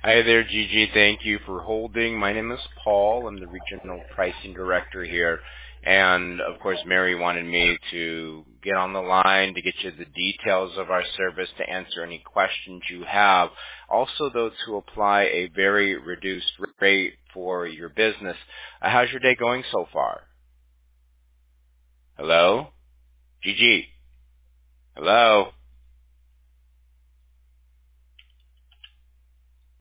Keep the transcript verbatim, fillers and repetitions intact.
Hi there, Gigi. Thank you for holding. My name is Paul. I'm the Regional Pricing Director here. And, of course, Mary wanted me to get on the line to get you the details of our service, to answer any questions you have. Also, though, to apply a very reduced rate for your business. Uh, how's your day going so far? Hello? Gigi? Hello?